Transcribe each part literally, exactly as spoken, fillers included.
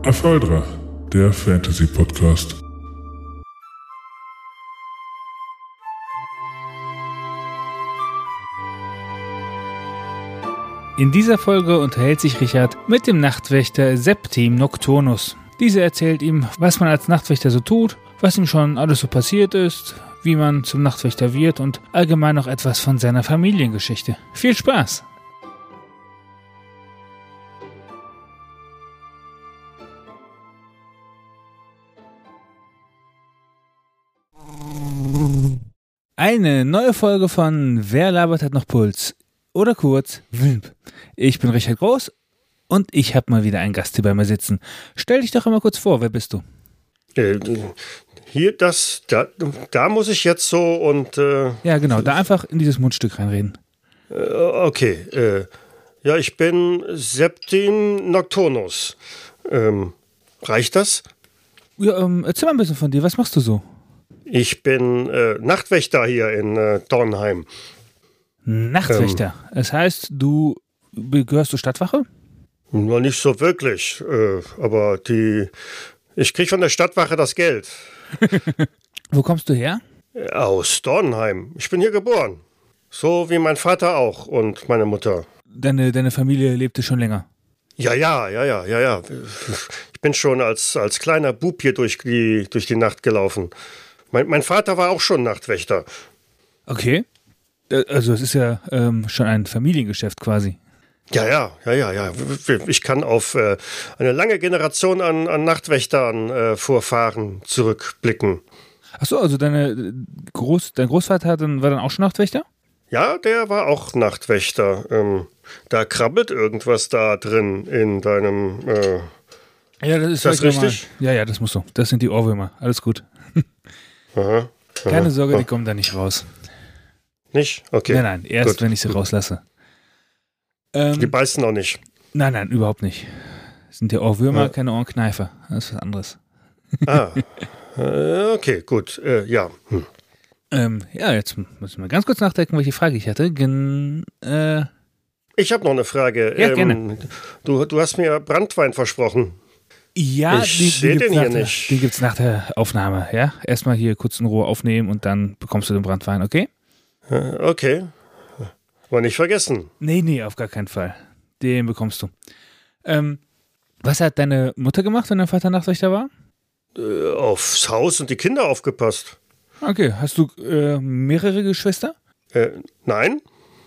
Apholdra, der Fantasy-Podcast. In dieser Folge unterhält sich Richard mit dem Nachtwächter Septim Nocturnus. Dieser erzählt ihm, was man als Nachtwächter so tut, was ihm schon alles so passiert ist, wie man zum Nachtwächter wird und allgemein noch etwas von seiner Familiengeschichte. Viel Spaß! Eine neue Folge von Wer labert hat noch Puls? Oder kurz, Wilp. Ich bin Richard Groß und ich habe mal wieder einen Gast hier bei mir sitzen. Stell dich doch einmal kurz vor, wer bist du? Äh, hier, das, da, da muss ich jetzt so und... Äh, ja, genau, da einfach in dieses Mundstück reinreden. Äh, okay, äh, ja, ich bin Septim Nocturnus. Ähm, reicht das? Ja, ähm, erzähl mal ein bisschen von dir, was machst du so? Ich bin äh, Nachtwächter hier in äh, Dornheim. Nachtwächter? Ähm, das heißt, du gehörst zur Stadtwache? Noch nicht so wirklich, äh, aber die... Ich krieg von der Stadtwache das Geld. Wo kommst du her? Aus Dornheim. Ich bin hier geboren. So wie mein Vater auch und meine Mutter. Deine, deine Familie lebte schon länger? Ja, ja, ja, ja, ja, ja. Ich bin schon als, als kleiner Bub hier durch die, durch die Nacht gelaufen. Mein, mein Vater war auch schon Nachtwächter. Okay. Also es ist ja ähm, schon ein Familiengeschäft quasi. Ja, ja, ja, ja, ja. Ich kann auf äh, eine lange Generation an, an Nachtwächtern äh, Vorfahren zurückblicken. Ach so, also deine Groß, dein Großvater hat dann, war dann auch schon Nachtwächter? Ja, der war auch Nachtwächter. Ähm, da krabbelt irgendwas da drin in deinem... Äh, ja, das ist, ist das richtig? Mal. Ja, ja, das muss so. Das sind die Ohrwürmer. Alles gut. Aha, aha, Keine Sorge, aha. Die kommen da nicht raus. Nicht? Okay. Nein, nein, erst Gut. wenn ich sie rauslasse. Ähm, Die beißen auch nicht. Nein, nein, überhaupt nicht. Das sind ja Ohrwürmer, Ja. keine Ohrenkneifer. Das ist was anderes. Ah, äh, okay, gut, äh, ja. Hm. Ähm, ja, jetzt müssen wir ganz kurz nachdenken, welche Frage ich hatte. Gen, äh, Ich habe noch eine Frage. Ja, ähm, gerne. Du, du hast mir Branntwein versprochen. ja, Ich die, die seh gibt's den hier nach der, nicht. Die gibt's nach der Aufnahme, ja? Erstmal hier kurz in Ruhe aufnehmen und dann bekommst du den Branntwein, okay? Äh, okay. Aber nicht vergessen. Nee, nee, auf gar keinen Fall. Den bekommst du. Ähm, was hat deine Mutter gemacht, wenn dein Vater Nachtwächter war? Äh, aufs Haus und die Kinder aufgepasst. Okay, hast du äh, mehrere Geschwister? Äh, nein?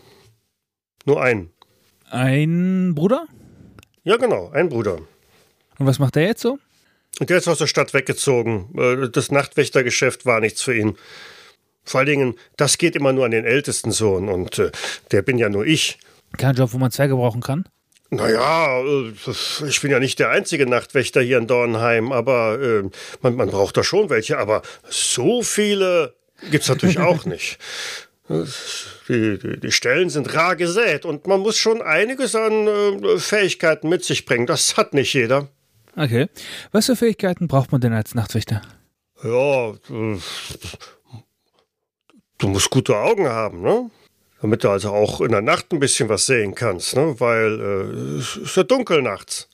Nur ein. Ein Bruder? Ja, genau, ein Bruder. Und was macht der jetzt so? Und der ist aus der Stadt weggezogen. Äh, Das Nachtwächtergeschäft war nichts für ihn. Vor allen Dingen, das geht immer nur an den ältesten Sohn und äh, der bin ja nur ich. Kein Job, wo man zwei gebrauchen kann? Naja, äh, ich bin ja nicht der einzige Nachtwächter hier in Dornheim, aber äh, man, man braucht da schon welche. Aber so viele gibt's natürlich auch nicht. Die, die, die Stellen sind rar gesät und man muss schon einiges an äh, Fähigkeiten mit sich bringen. Das hat nicht jeder. Okay. Was für Fähigkeiten braucht man denn als Nachtwächter? Ja, äh, du musst gute Augen haben, ne? Damit du also auch in der Nacht ein bisschen was sehen kannst, ne? Weil äh, es ist ja dunkel nachts.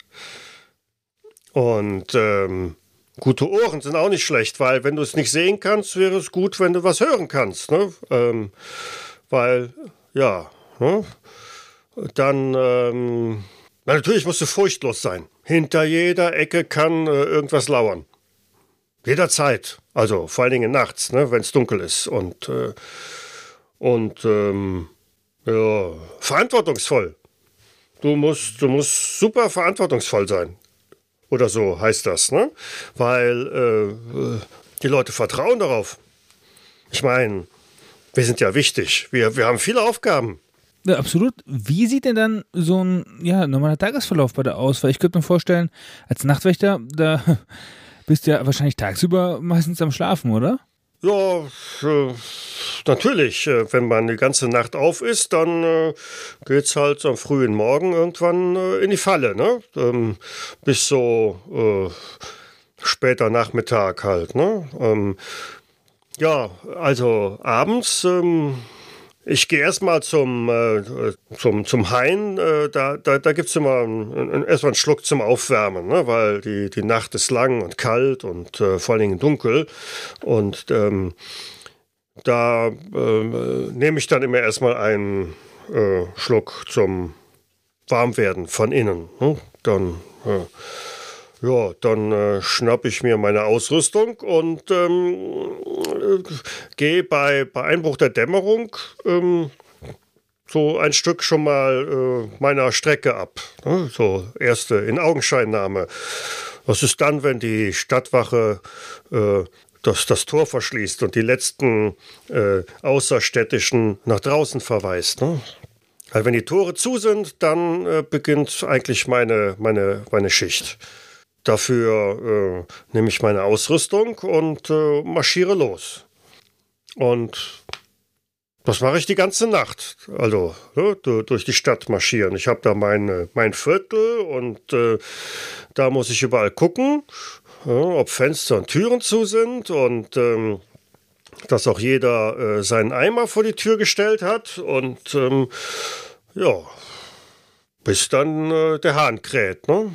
Und ähm, gute Ohren sind auch nicht schlecht, weil wenn du es nicht sehen kannst, wäre es gut, wenn du was hören kannst, ne? Ähm, weil, ja, ne? Dann, ähm, na, natürlich musst du furchtlos sein. Hinter jeder Ecke kann äh, irgendwas lauern. Jederzeit. Also vor allen Dingen nachts, ne, wenn es dunkel ist. Und, äh, und ähm, ja, verantwortungsvoll. Du musst, du musst super verantwortungsvoll sein. Oder so heißt das, ne? Weil äh, die Leute vertrauen darauf. Ich meine, wir sind ja wichtig. Wir, wir haben viele Aufgaben. Ja, absolut. Wie sieht denn dann so ein ja, normaler Tagesverlauf bei dir aus? Weil ich könnte mir vorstellen, als Nachtwächter, da bist du ja wahrscheinlich tagsüber meistens am Schlafen, oder? Ja, äh, natürlich. Äh, wenn man die ganze Nacht auf ist, dann äh, geht's halt am frühen Morgen irgendwann äh, in die Falle, ne? Ähm, bis so äh, später Nachmittag halt, ne? Ähm, ja, also abends ähm, Ich gehe erstmal zum, äh, zum, zum Hain, äh, da, da, da gibt es immer ein, erstmal einen Schluck zum Aufwärmen, ne? Weil die, die Nacht ist lang und kalt und äh, vor allen Dingen dunkel. Und ähm, da äh, nehme ich dann immer erstmal einen äh, Schluck zum Warmwerden von innen. Ne? Dann, äh, ja, dann äh, schnappe ich mir meine Ausrüstung und ähm, äh, gehe bei, bei Einbruch der Dämmerung ähm, so ein Stück schon mal äh, meiner Strecke ab. Ne? So erste In-Augenscheinnahme. Was ist dann, wenn die Stadtwache äh, das, das Tor verschließt und die letzten äh, Außerstädtischen nach draußen verweist? Ne? Weil wenn die Tore zu sind, dann äh, beginnt eigentlich meine, meine, meine Schicht. Dafür äh, nehme ich meine Ausrüstung und äh, marschiere los. Und das mache ich die ganze Nacht. Also ne, durch die Stadt marschieren. Ich habe da mein, mein Viertel und äh, da muss ich überall gucken, ja, ob Fenster und Türen zu sind und ähm, dass auch jeder äh, seinen Eimer vor die Tür gestellt hat. Und ähm, ja, bis dann äh, der Hahn kräht, ne?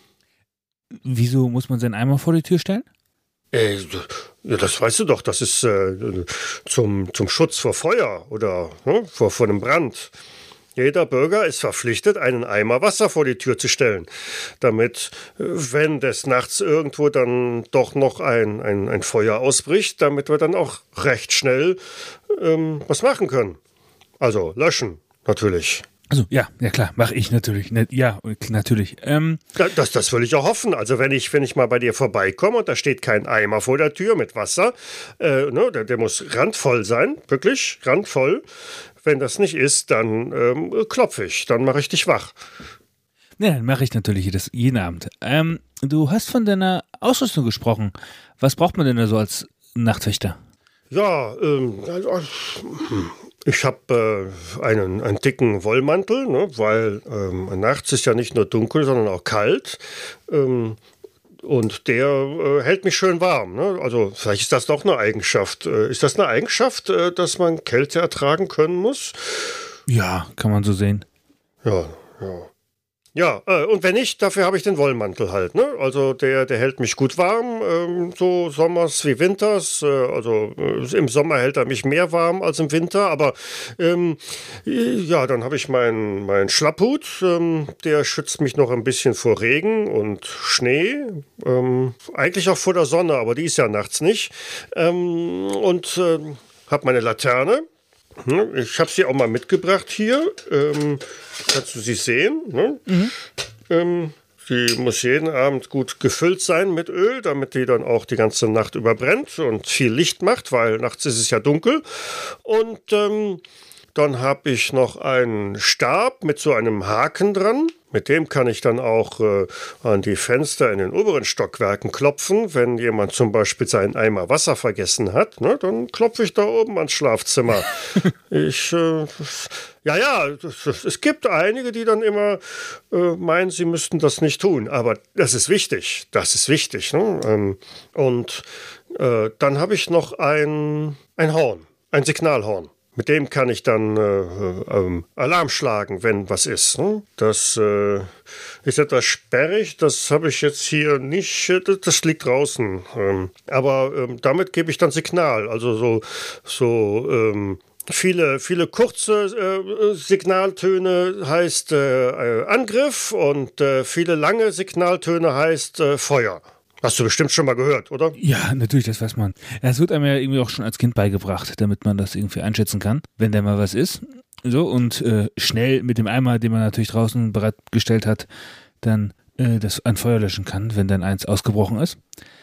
Wieso muss man seinen Eimer vor die Tür stellen? Äh, ja, das weißt du doch, das ist äh, zum, zum Schutz vor Feuer oder ne, vor, vor einem Brand. Jeder Bürger ist verpflichtet, einen Eimer Wasser vor die Tür zu stellen, damit, wenn des Nachts irgendwo dann doch noch ein, ein, ein Feuer ausbricht, damit wir dann auch recht schnell ähm, was machen können. Also löschen, natürlich. Also ja, ja klar, mache ich natürlich. Ne, ja, natürlich. Ähm, das, das will ich auch hoffen. Also wenn ich, wenn ich mal bei dir vorbeikomme und da steht kein Eimer vor der Tür mit Wasser, äh, ne, der, der muss randvoll sein, wirklich randvoll. Wenn das nicht ist, dann ähm, klopfe ich, dann mache ich dich wach. Ja, dann mache ich natürlich das jeden Abend. Ähm, du hast von deiner Ausrüstung gesprochen. Was braucht man denn da so als Nachtwächter? Ja, ähm, ich habe äh, einen, einen dicken Wollmantel, ne, weil ähm, nachts ist ja nicht nur dunkel, sondern auch kalt. Ähm, Und der äh, hält mich schön warm. Ne? Also vielleicht ist das doch eine Eigenschaft. Äh, ist das eine Eigenschaft, äh, dass man Kälte ertragen können muss? Ja, kann man so sehen. Ja, ja. Ja, äh, und wenn nicht, dafür habe ich den Wollmantel halt. Ne? Also der, der hält mich gut warm, ähm, so sommers wie winters. Äh, also äh, im Sommer hält er mich mehr warm als im Winter. Aber ähm, ja, dann habe ich meinen mein Schlapphut. Ähm, der schützt mich noch ein bisschen vor Regen und Schnee. Ähm, eigentlich auch vor der Sonne, aber die ist ja nachts nicht. Ähm, und äh, habe meine Laterne. Ich habe sie auch mal mitgebracht hier. Ähm, kannst du sie sehen? Ne? Mhm. Ähm, sie muss jeden Abend gut gefüllt sein mit Öl, damit die dann auch die ganze Nacht überbrennt und viel Licht macht, weil nachts ist es ja dunkel. Und ähm, dann habe ich noch einen Stab mit so einem Haken dran. Mit dem kann ich dann auch äh, an die Fenster in den oberen Stockwerken klopfen. Wenn jemand zum Beispiel seinen Eimer Wasser vergessen hat, ne, dann klopfe ich da oben ans Schlafzimmer. ich, äh, ja, ja, es gibt einige, die dann immer äh, meinen, sie müssten das nicht tun. Aber das ist wichtig, das ist wichtig. Ne? Ähm, und äh, dann habe ich noch ein, ein Horn, ein Signalhorn. Mit dem kann ich dann äh, äh, Alarm schlagen, wenn was ist. Ne? Das äh, ist etwas sperrig, das habe ich jetzt hier nicht, das liegt draußen. Ähm, aber ähm, damit gebe ich dann Signal, also so, so ähm, viele, viele kurze äh, Signaltöne heißt äh, Angriff und äh, viele lange Signaltöne heißt äh, Feuer. Hast du bestimmt schon mal gehört, oder? Ja, natürlich, das weiß man. Das wird einem ja irgendwie auch schon als Kind beigebracht, damit man das irgendwie einschätzen kann, wenn da mal was ist. So, und äh, schnell mit dem Eimer, den man natürlich draußen bereitgestellt hat, dann äh, das ein Feuer löschen kann, wenn dann eins ausgebrochen ist.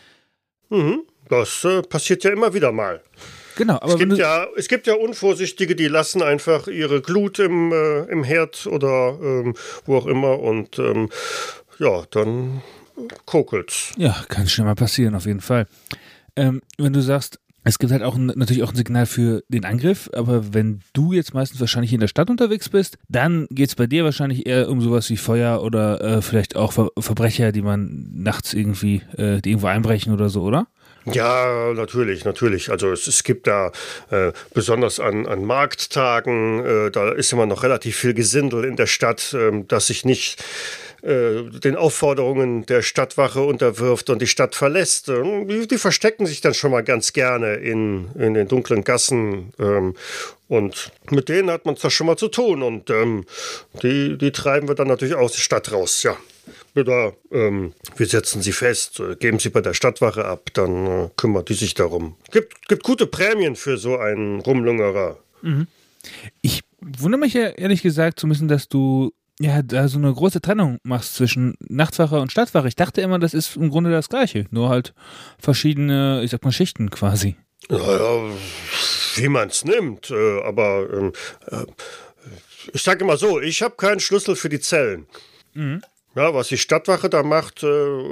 Mhm, das äh, passiert ja immer wieder mal. Genau, aber es gibt ja, es gibt ja Unvorsichtige, die lassen einfach ihre Glut im, äh, im Herd oder ähm, wo auch immer und ähm, ja, dann kokelt's. Ja, kann schnell mal passieren, auf jeden Fall. Ähm, wenn du sagst, es gibt halt auch ein, natürlich auch ein Signal für den Angriff, aber wenn du jetzt meistens wahrscheinlich in der Stadt unterwegs bist, dann geht es bei dir wahrscheinlich eher um sowas wie Feuer oder äh, vielleicht auch Ver- Verbrecher, die man nachts irgendwie, äh, die irgendwo einbrechen oder so, oder? Ja, natürlich, natürlich. Also es, es gibt da äh, besonders an, an Markttagen, äh, da ist immer noch relativ viel Gesindel in der Stadt, äh, das sich nicht äh, den Aufforderungen der Stadtwache unterwirft und die Stadt verlässt. Ähm, die, die verstecken sich dann schon mal ganz gerne in, in den dunklen Gassen. Ähm, und mit denen hat man es da schon mal zu tun. Und ähm, die, die treiben wir dann natürlich aus der Stadt raus, ja. Oder ähm, wir setzen sie fest, äh, geben sie bei der Stadtwache ab, dann äh, kümmert die sich darum. Gibt, gibt gute Prämien für so einen Rumlungerer. Mhm. Ich wundere mich ja ehrlich gesagt zu müssen, dass du ja da so eine große Trennung machst zwischen Nachtwache und Stadtwache. Ich dachte immer, das ist im Grunde das Gleiche, nur halt verschiedene, ich sag mal, Schichten quasi. Naja, wie man es nimmt, äh, aber ähm, äh, ich sage immer so, ich habe keinen Schlüssel für die Zellen. Mhm. Ja, was die Stadtwache da macht, äh,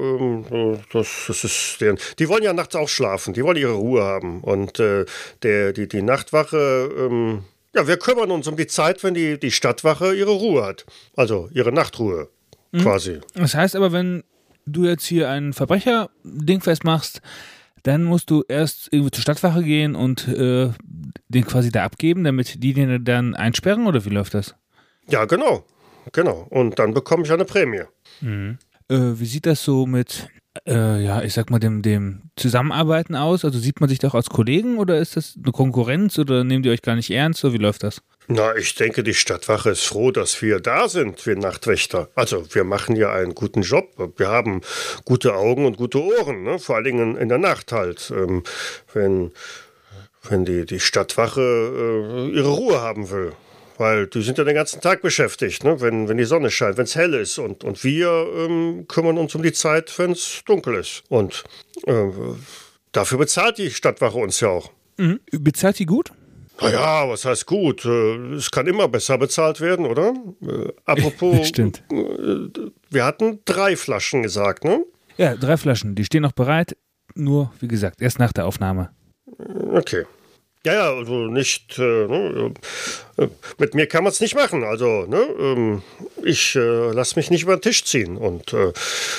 äh, das, das ist deren. Die wollen ja nachts auch schlafen, die wollen ihre Ruhe haben. Und äh, der, die, die Nachtwache, ähm, ja, wir kümmern uns um die Zeit, wenn die, die Stadtwache ihre Ruhe hat. Also ihre Nachtruhe mhm. quasi. Das heißt aber, wenn du jetzt hier ein Verbrecher-Ding festmachst, dann musst du erst irgendwie zur Stadtwache gehen und äh, den quasi da abgeben, damit die den dann einsperren, oder wie läuft das? Ja, genau. Genau, und dann bekomme ich eine Prämie. Mhm. Äh, wie sieht das so mit, äh, ja, ich sag mal, dem, dem Zusammenarbeiten aus? Also sieht man sich doch als Kollegen oder ist das eine Konkurrenz oder nehmt ihr euch gar nicht ernst? Oder wie läuft das? Na, ich denke, die Stadtwache ist froh, dass wir da sind, wir Nachtwächter. Also wir machen ja einen guten Job. Wir haben gute Augen und gute Ohren, ne? Vor allen Dingen in der Nacht halt. Ähm, wenn wenn die, die Stadtwache äh, ihre Ruhe haben will. Weil die sind ja den ganzen Tag beschäftigt, ne? wenn, wenn die Sonne scheint, wenn es hell ist. Und, und wir ähm, kümmern uns um die Zeit, wenn es dunkel ist. Und äh, dafür bezahlt die Stadtwache uns ja auch. Mhm. Bezahlt die gut? Naja, was heißt gut? Äh, es kann immer besser bezahlt werden, oder? Äh, apropos, Stimmt. Äh, wir hatten drei Flaschen gesagt, ne? Ja, drei Flaschen. Die stehen noch bereit. Nur, wie gesagt, erst nach der Aufnahme. Okay. Ja, ja, also nicht, äh, ne, äh, mit mir kann man es nicht machen, also, ne, ähm, ich äh, lasse mich nicht über den Tisch ziehen und, äh,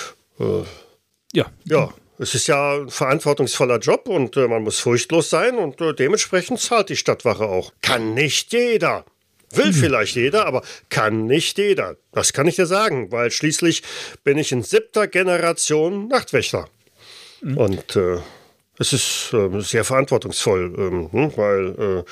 äh, ja. Ja, es ist ja ein verantwortungsvoller Job und äh, man muss furchtlos sein und äh, dementsprechend zahlt die Stadtwache auch. Kann nicht jeder. Will mhm. vielleicht jeder, aber kann nicht jeder. Das kann ich dir sagen, weil schließlich bin ich in siebter Generation Nachtwächter. Mhm. Und, äh, Es ist äh, sehr verantwortungsvoll, ähm, hm, weil, äh,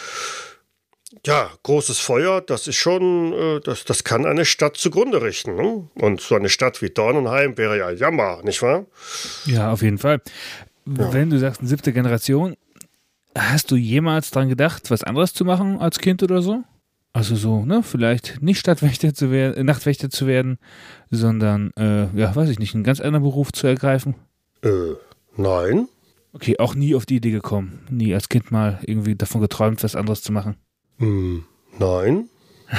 ja, großes Feuer, das ist schon, äh, das, das kann eine Stadt zugrunde richten. Ne? Und so eine Stadt wie Dornenheim wäre ja Jammer, nicht wahr? Ja, auf jeden Fall. Ja. Wenn du sagst, siebte Generation, hast du jemals dran gedacht, was anderes zu machen als Kind oder so? Also so, ne, vielleicht nicht Stadtwächter zu werden, Nachtwächter zu werden, sondern, äh, ja, weiß ich nicht, einen ganz anderen Beruf zu ergreifen? Äh, nein. Okay, auch nie auf die Idee gekommen. Nie als Kind mal irgendwie davon geträumt, was anderes zu machen. Hm, nein.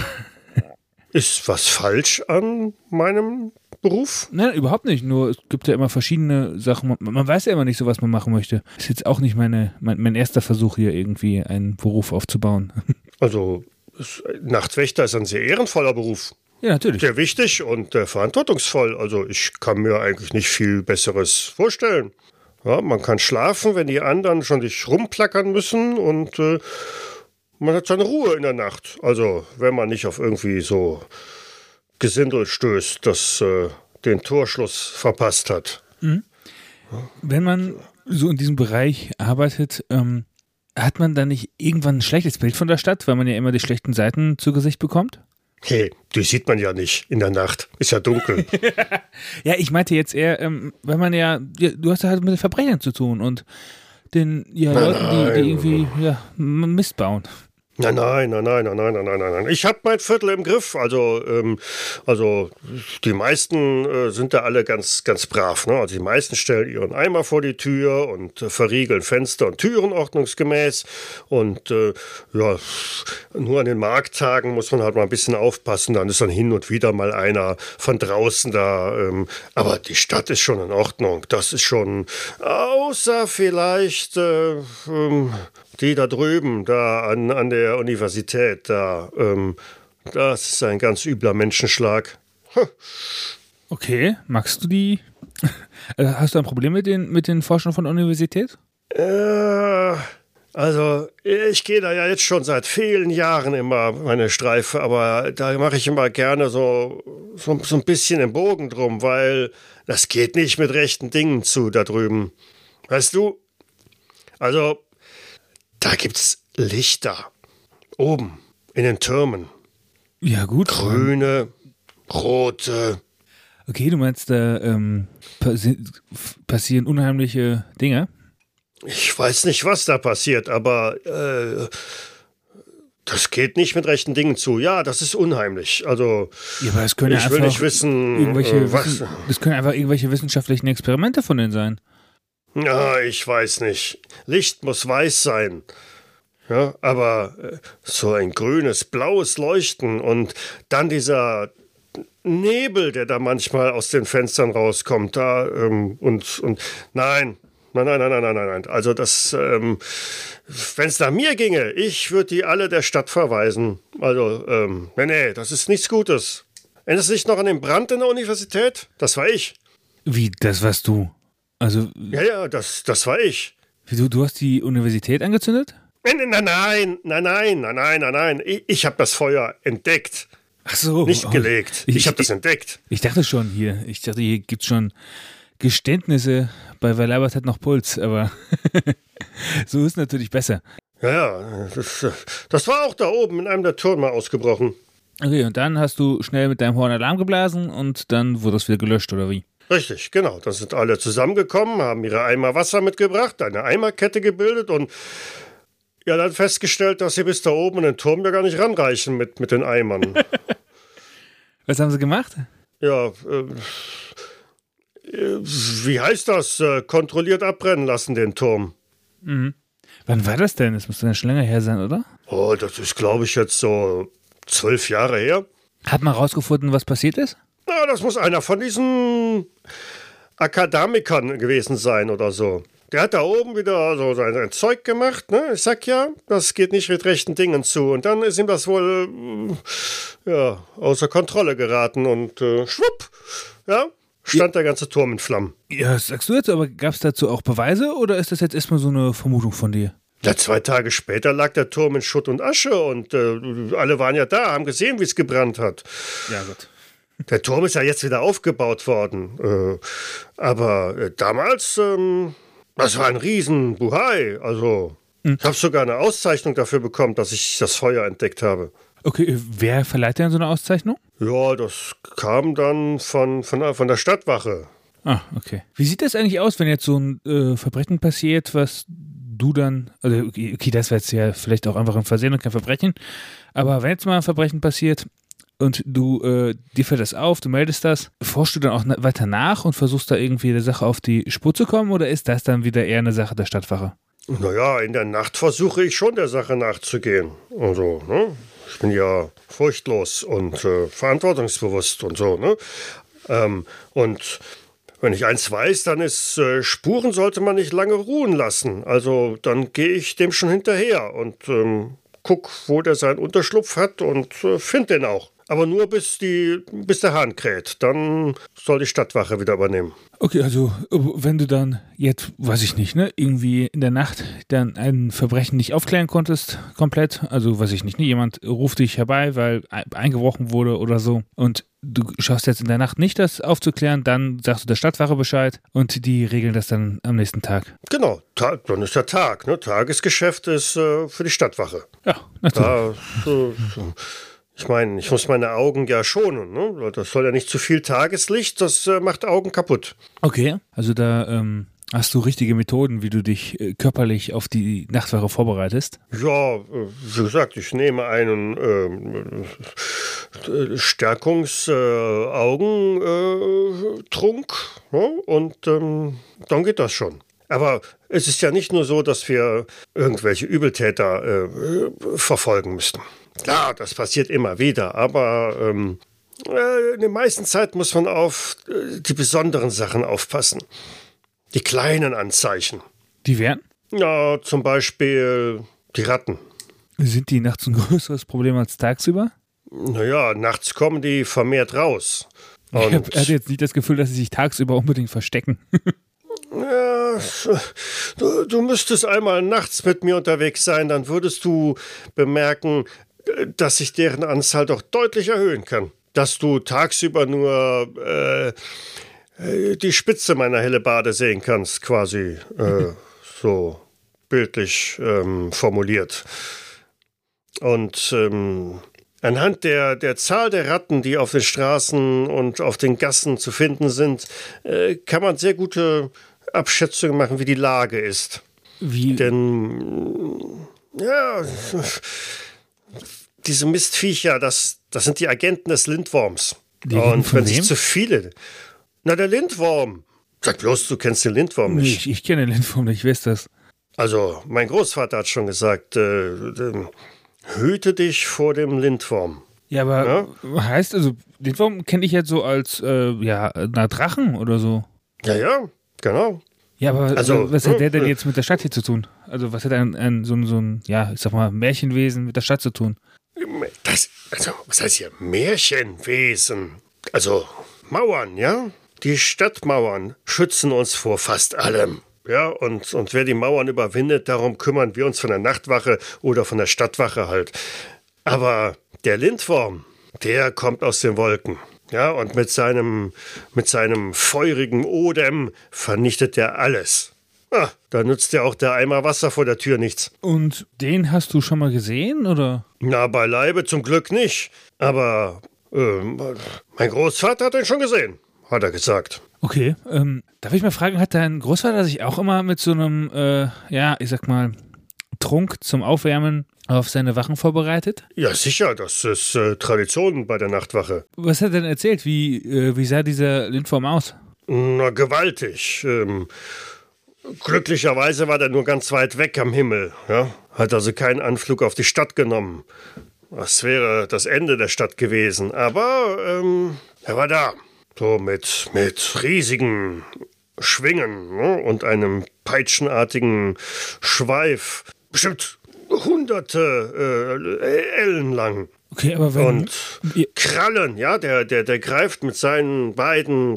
Ist was falsch an meinem Beruf? Nein, überhaupt nicht. Nur es gibt ja immer verschiedene Sachen. Man, man weiß ja immer nicht so, was man machen möchte. Ist jetzt auch nicht meine, mein, mein erster Versuch hier irgendwie einen Beruf aufzubauen. Also es, Nachtwächter ist ein sehr ehrenvoller Beruf. Ja, natürlich. Sehr wichtig und äh, verantwortungsvoll. Also ich kann mir eigentlich nicht viel Besseres vorstellen. Ja, man kann schlafen, wenn die anderen schon dich rumplackern müssen und äh, man hat seine Ruhe in der Nacht. Also wenn man nicht auf irgendwie so Gesindel stößt, das äh, den Torschluss verpasst hat. Mhm. Wenn man so in diesem Bereich arbeitet, ähm, hat man dann nicht irgendwann ein schlechtes Bild von der Stadt, weil man ja immer die schlechten Seiten zu Gesicht bekommt? Hey, die sieht man ja nicht in der Nacht. Ist ja dunkel. Ja, ich meinte jetzt eher, ähm, weil man ja, ja, du hast ja halt mit den Verbrechern zu tun und den ja, nein, Leuten, die, die irgendwie ja, Mist bauen. Nein, nein, nein, nein, nein, nein, nein, nein, nein. Ich habe mein Viertel im Griff. Also, ähm, also die meisten äh, sind da alle ganz, ganz brav. Ne? Also die meisten stellen ihren Eimer vor die Tür und äh, verriegeln Fenster und Türen ordnungsgemäß. Und äh, ja, nur an den Markttagen muss man halt mal ein bisschen aufpassen. Dann ist dann hin und wieder mal einer von draußen da. Ähm, aber die Stadt ist schon in Ordnung. Das ist schon, außer vielleicht äh, ähm, die da drüben, da an, an der Universität, da, ähm, das ist ein ganz übler Menschenschlag. Huh. Okay, magst du die? Hast du ein Problem mit den, mit den Forschern von der Universität? Äh, also, ich gehe da ja jetzt schon seit vielen Jahren immer meine Streife, aber da mache ich immer gerne so, so, so ein bisschen im Bogen drum, weil das geht nicht mit rechten Dingen zu da drüben. Weißt du? Also, da gibt's Lichter. Oben, in den Türmen. Ja, gut. Grüne, rote. Okay, du meinst, da ähm, passi- passieren unheimliche Dinge? Ich weiß nicht, was da passiert, aber äh, das geht nicht mit rechten Dingen zu. Ja, das ist unheimlich. Also, Ja, aber es können ja ich will einfach nicht wissen, irgendwelche, äh, was. Wissen, das können einfach irgendwelche wissenschaftlichen Experimente von denen sein. Ja, ich weiß nicht. Licht muss weiß sein. Ja, aber äh, so ein grünes, blaues Leuchten und dann dieser Nebel, der da manchmal aus den Fenstern rauskommt, da ähm, und, und nein. Nein, nein, nein, nein, nein, nein. Also das, ähm, wenn es nach mir ginge, ich würde die alle der Stadt verweisen. Also, ähm, nee, nee, das ist nichts Gutes. Erinnerst du dich noch an den Brand in der Universität? Das war ich. Wie, das warst du? Also, Ja, ja, das, das war ich. wie, du, du hast die Universität angezündet? Nein, nein, nein, nein, nein, nein, nein, nein, nein. Ich, ich habe das Feuer entdeckt, Ach so. nicht oh, gelegt. Ich, ich habe das entdeckt. Ich dachte schon hier, ich dachte, hier gibt's schon Geständnisse, bei Wer labert hat noch Puls, aber so ist natürlich besser. Ja, ja, das, das war auch da oben in einem der Türme ausgebrochen. Okay, und dann hast du schnell mit deinem Horn Alarm geblasen und dann wurde es wieder gelöscht, oder wie? Richtig, genau. Da sind alle zusammengekommen, haben ihre Eimer Wasser mitgebracht, eine Eimerkette gebildet und ja, dann festgestellt, dass sie bis da oben in den Turm ja gar nicht ranreichen mit, mit den Eimern. Was haben sie gemacht? Ja, äh, wie heißt das? Äh, kontrolliert abbrennen lassen, den Turm. Mhm. Wann war das denn? Das muss dann schon länger her sein, oder? Oh, das ist, glaube ich, jetzt so zwölf Jahre her. Hat man rausgefunden, was passiert ist? Na, das muss einer von diesen Akademikern gewesen sein oder so. Der hat da oben wieder so sein, sein Zeug gemacht, ne? Ich sag ja, das geht nicht mit rechten Dingen zu. Und dann ist ihm das wohl, äh, ja, außer Kontrolle geraten und äh, schwupp, ja, stand der ganze Turm in Flammen. Ja, das sagst du jetzt, aber gab es dazu auch Beweise oder ist das jetzt erstmal so eine Vermutung von dir? Ja, zwei Tage später lag der Turm in Schutt und Asche und äh, alle waren ja da, haben gesehen, wie es gebrannt hat. Ja, gut. Der Turm ist ja jetzt wieder aufgebaut worden. Äh, aber äh, damals, ähm, das war ein riesen Buhai. Also, Mhm. ich habe sogar eine Auszeichnung dafür bekommen, dass ich das Feuer entdeckt habe. Okay, wer verleiht denn so eine Auszeichnung? Ja, das kam dann von, von, von der Stadtwache. Ah, okay. Wie sieht das eigentlich aus, wenn jetzt so ein äh, Verbrechen passiert, was du dann, also okay, okay, das wäre jetzt ja vielleicht auch einfach ein Versehen und kein Verbrechen, aber wenn jetzt mal ein Verbrechen passiert und du, äh, dir fällt das auf, du meldest das, forschst du dann auch na- weiter nach und versuchst da irgendwie der Sache auf die Spur zu kommen oder ist das dann wieder eher eine Sache der Stadtwache? Naja, in der Nacht versuche ich schon der Sache nachzugehen. Also, ne? Ich bin ja furchtlos und äh, verantwortungsbewusst und so, ne? Ähm, und wenn ich eins weiß, dann ist, äh, Spuren sollte man nicht lange ruhen lassen. Also dann gehe ich dem schon hinterher und ähm, guck, wo der seinen Unterschlupf hat und äh, find den auch. Aber nur bis, die, bis der Hahn kräht. Dann soll die Stadtwache wieder übernehmen. Okay, also wenn du dann jetzt, weiß ich nicht, ne, irgendwie in der Nacht dann ein Verbrechen nicht aufklären konntest, komplett, also weiß ich nicht, ne, jemand ruft dich herbei, weil eingebrochen wurde oder so und du schaffst jetzt in der Nacht nicht, das aufzuklären, dann sagst du der Stadtwache Bescheid und die regeln das dann am nächsten Tag. Genau, ta- dann ist der Tag. Ne? Tagesgeschäft ist äh, für die Stadtwache. Ja, natürlich. Da, äh, ich meine, ich muss meine Augen ja schonen. Ne? Das soll ja nicht zu viel Tageslicht, das äh, macht Augen kaputt. Okay, also da ähm, hast du richtige Methoden, wie du dich äh, körperlich auf die Nachtwache vorbereitest. Ja, äh, wie gesagt, ich nehme einen ähm, äh, Stärkungs-Augentrunk äh, ne? und ähm, dann geht das schon. Aber es ist ja nicht nur so, dass wir irgendwelche Übeltäter äh, verfolgen müssten. Klar, das passiert immer wieder, aber ähm, äh, in der meisten Zeit muss man auf äh, die besonderen Sachen aufpassen. Die kleinen Anzeichen. Die wären? Ja, zum Beispiel die Ratten. Sind die nachts ein größeres Problem als tagsüber? Naja, nachts kommen die vermehrt raus. Ich Und hab- hatte jetzt nicht das Gefühl, dass sie sich tagsüber unbedingt verstecken. ja, du, du müsstest einmal nachts mit mir unterwegs sein, dann würdest du bemerken, dass ich deren Anzahl doch deutlich erhöhen kann. Dass du tagsüber nur äh, die Spitze meiner Hellebarde sehen kannst, quasi äh, so bildlich ähm, formuliert. Und ähm, anhand der, der Zahl der Ratten, die auf den Straßen und auf den Gassen zu finden sind, äh, kann man sehr gute Abschätzungen machen, wie die Lage ist. Wie? Denn, ja, diese Mistviecher, das, das sind die Agenten des Lindworms. Die und wenn wem? sich zu viele... Na, der Lindworm. Sag bloß, du kennst den Lindworm Nee, nicht. ich, ich kenne den Lindwurm nicht, wer ist das? Also, mein Großvater hat schon gesagt, äh, äh, hüte dich vor dem Lindworm. Ja, aber heißt, also, Lindwurm kenne ich jetzt so als, äh, ja, na, Drachen oder so. Ja, ja, genau. Ja, aber Also, was hat der äh, denn jetzt mit der Stadt hier zu tun? Also, was hat ein, ein so, ein- so ein, ja, ich sag mal, Märchenwesen mit der Stadt zu tun? Das, also, was heißt hier? Märchenwesen. Also, Mauern, ja? Die Stadtmauern schützen uns vor fast allem. Ja, und, und wer die Mauern überwindet, darum kümmern wir uns von der Nachtwache oder von der Stadtwache halt. Aber der Lindworm, der kommt aus den Wolken. Ja, und mit seinem, mit seinem feurigen Odem vernichtet er alles. Ah, da nützt ja auch der Eimer Wasser vor der Tür nichts. Und den hast du schon mal gesehen, oder? Na, beileibe zum Glück nicht. Aber ähm, mein Großvater hat ihn schon gesehen, hat er gesagt. Okay, ähm, darf ich mal fragen, hat dein Großvater sich auch immer mit so einem, äh, ja, ich sag mal, Trunk zum Aufwärmen auf seine Wachen vorbereitet? Ja, sicher, das ist äh, Tradition bei der Nachtwache. Was hat er denn erzählt? Wie, äh, wie sah dieser Lindwurm aus? Na, gewaltig. Ähm, glücklicherweise war der nur ganz weit weg am Himmel. Ja? Hat also keinen Anflug auf die Stadt genommen. Das wäre das Ende der Stadt gewesen. Aber ähm, er war da. So mit, mit riesigen Schwingen, ne? Und einem peitschenartigen Schweif. Bestimmt hunderte äh, Ellen lang. Okay, aber wenn... Und ihr- Krallen, ja, der, der, der greift mit seinen beiden...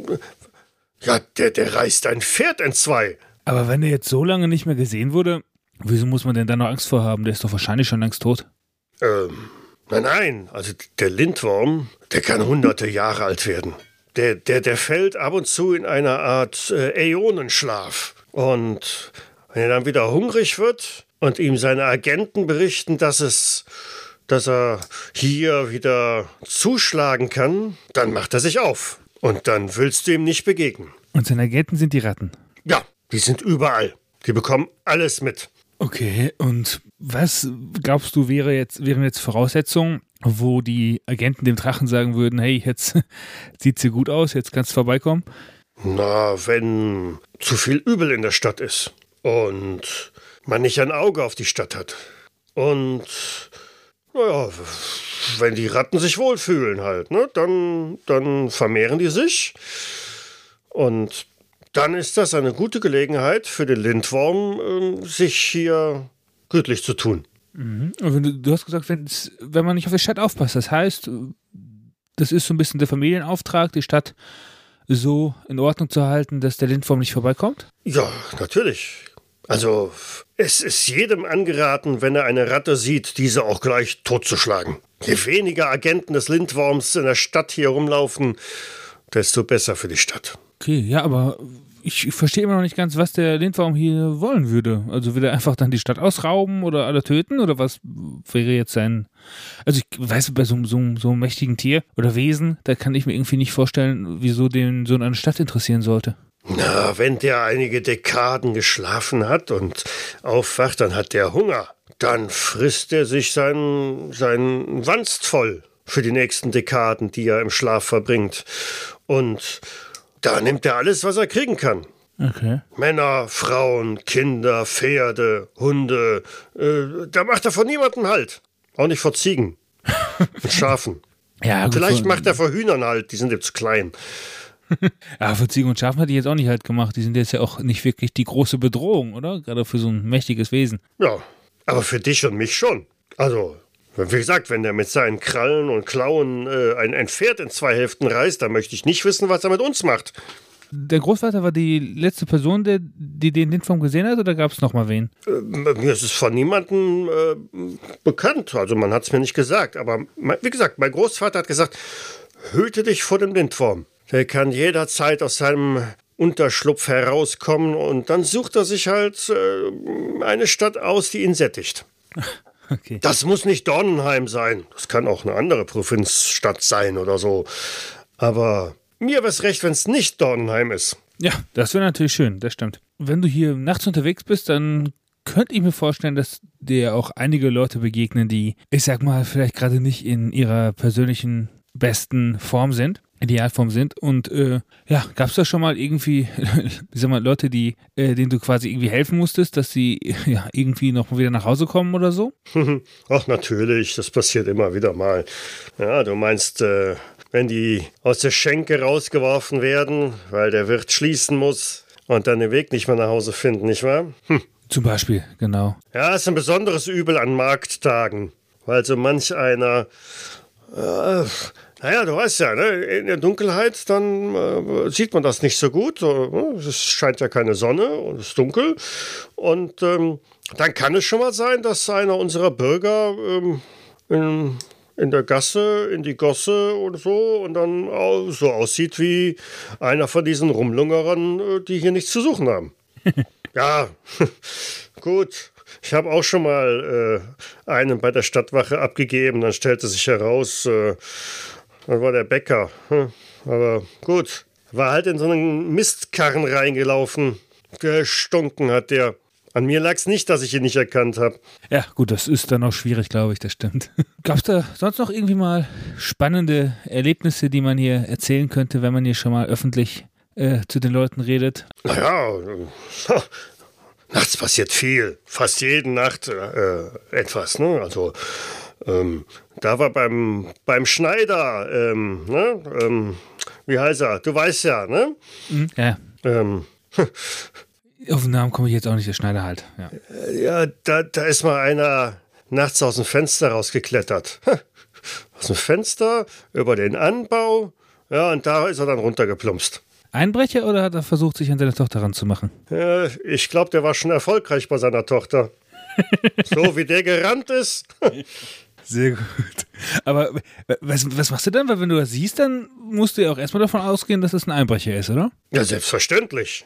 Ja, der, der reißt ein Pferd in zwei. aber wenn er jetzt so lange nicht mehr gesehen wurde, wieso muss man denn da noch Angst vor haben? Der ist doch wahrscheinlich schon längst tot. Ähm, nein, nein, also der Lindworm, der kann hunderte Jahre alt werden. Der, der, der fällt ab und zu in eine Art äh, Äonenschlaf. Und wenn er dann wieder hungrig wird und ihm seine Agenten berichten, dass es, dass er hier wieder zuschlagen kann, dann macht er sich auf. Und dann willst du ihm nicht begegnen. Und seine Agenten sind die Ratten. Ja, die sind überall. Die bekommen alles mit. Okay, und was glaubst du wäre jetzt, wären jetzt Voraussetzungen, wo die Agenten dem Drachen sagen würden, hey, jetzt sieht's hier gut aus, jetzt kannst du vorbeikommen? Na, wenn zu viel Übel in der Stadt ist und man nicht ein Auge auf die Stadt hat. Und, naja, wenn die Ratten sich wohlfühlen halt, ne, dann, dann vermehren die sich. Und dann ist das eine gute Gelegenheit für den Lindworm, äh, sich hier gütlich zu tun. Mhm. Und wenn du, du hast gesagt, wenn's, wenn man nicht auf die Stadt aufpasst, das heißt, das ist so ein bisschen der Familienauftrag, die Stadt so in Ordnung zu halten, dass der Lindwurm nicht vorbeikommt? Ja, natürlich. Also, es ist jedem angeraten, wenn er eine Ratte sieht, diese auch gleich totzuschlagen. Je weniger Agenten des Lindworms in der Stadt hier rumlaufen, desto besser für die Stadt. Okay, ja, aber ich verstehe immer noch nicht ganz, was der Lindwurm hier wollen würde. Also will er einfach dann die Stadt ausrauben oder alle töten? Oder was wäre jetzt sein... Also ich weiß, bei so, so, so einem mächtigen Tier oder Wesen, da kann ich mir irgendwie nicht vorstellen, wieso den so eine Stadt interessieren sollte. Na, wenn der einige Dekaden geschlafen hat und aufwacht, dann hat der Hunger. Dann frisst er sich seinen, seinen Wanst voll für die nächsten Dekaden, die er im Schlaf verbringt. Und da nimmt er alles, was er kriegen kann. Okay. Männer, Frauen, Kinder, Pferde, Hunde. Äh, da macht er vor niemandem Halt. Auch nicht vor Ziegen und Schafen. Ja, gut, Vielleicht vor, macht er vor Hühnern Halt, die sind ihm zu klein. Ja, für Ziegen und Schafen hat die jetzt auch nicht halt gemacht. Die sind jetzt ja auch nicht wirklich die große Bedrohung, oder? Gerade für so ein mächtiges Wesen. Ja, aber für dich und mich schon. Also, wie gesagt, wenn der mit seinen Krallen und Klauen äh, ein, ein Pferd in zwei Hälften reißt, dann möchte ich nicht wissen, was er mit uns macht. Der Großvater war die letzte Person, der, die den Lindwurm gesehen hat, oder gab es noch mal wen? Äh, mir ist es von niemandem äh, bekannt, also man hat es mir nicht gesagt, aber mein, wie gesagt, mein Großvater hat gesagt, hüte dich vor dem Lindwurm. Der kann jederzeit aus seinem Unterschlupf herauskommen und dann sucht er sich halt äh, eine Stadt aus, die ihn sättigt. Okay. Das muss nicht Dornenheim sein, das kann auch eine andere Provinzstadt sein oder so, aber mir wäre es recht, wenn es nicht Dornenheim ist. Ja, das wäre natürlich schön, das stimmt. Wenn du hier nachts unterwegs bist, dann könnte ich mir vorstellen, dass dir auch einige Leute begegnen, die, ich sag mal, vielleicht gerade nicht in ihrer persönlichen besten Form sind, Idealform sind. Und äh, ja, gab es da schon mal irgendwie, ich sag mal, Leute, die, äh, denen du quasi irgendwie helfen musstest, dass sie ja irgendwie noch mal wieder nach Hause kommen oder so? Ach, natürlich, das passiert immer wieder mal. Ja, du meinst, äh, wenn die aus der Schenke rausgeworfen werden, weil der Wirt schließen muss und dann den Weg nicht mehr nach Hause finden, nicht wahr? Hm. Zum Beispiel, genau. Ja, ist ein besonderes Übel an Markttagen, weil so manch einer, äh, naja, du weißt ja, ne, in der Dunkelheit, dann äh, sieht man das nicht so gut. Es scheint ja keine Sonne und es ist dunkel. Und ähm, dann kann es schon mal sein, dass einer unserer Bürger ähm, in, in der Gasse, in die Gosse oder so und dann auch so aussieht wie einer von diesen Rumlungerern, die hier nichts zu suchen haben. Ja, gut. Ich habe auch schon mal äh, einen bei der Stadtwache abgegeben. Dann stellte sich heraus, äh, dann war der Bäcker. Hm. Aber gut, war halt in so einen Mistkarren reingelaufen. Gestunken hat der. An mir lag es nicht, dass ich ihn nicht erkannt habe. Ja, gut, das ist dann auch schwierig, glaube ich, das stimmt. Gab es da sonst noch irgendwie mal spannende Erlebnisse, die man hier erzählen könnte, wenn man hier schon mal öffentlich äh, zu den Leuten redet? Naja, äh, nachts passiert viel. Fast jede Nacht äh, etwas, ne? Also, ähm, da war beim, beim Schneider, ähm, ne? Ähm, wie heißt er? Du weißt ja, ne? Mhm, ja. Ähm, Auf den Namen komme ich jetzt auch nicht, der Schneider halt. Ja, ja da, da ist mal einer nachts aus dem Fenster rausgeklettert. Aus dem Fenster, über den Anbau, ja, und da ist er dann runtergeplumpst. Einbrecher oder hat er versucht, sich an seine Tochter ranzumachen? Ja, ich glaube, der war schon erfolgreich bei seiner Tochter. So wie der gerannt ist. Sehr gut. Aber was, was machst du dann? Weil wenn du das siehst, dann musst du ja auch erstmal davon ausgehen, dass es ein Einbrecher ist, oder? Ja, selbstverständlich.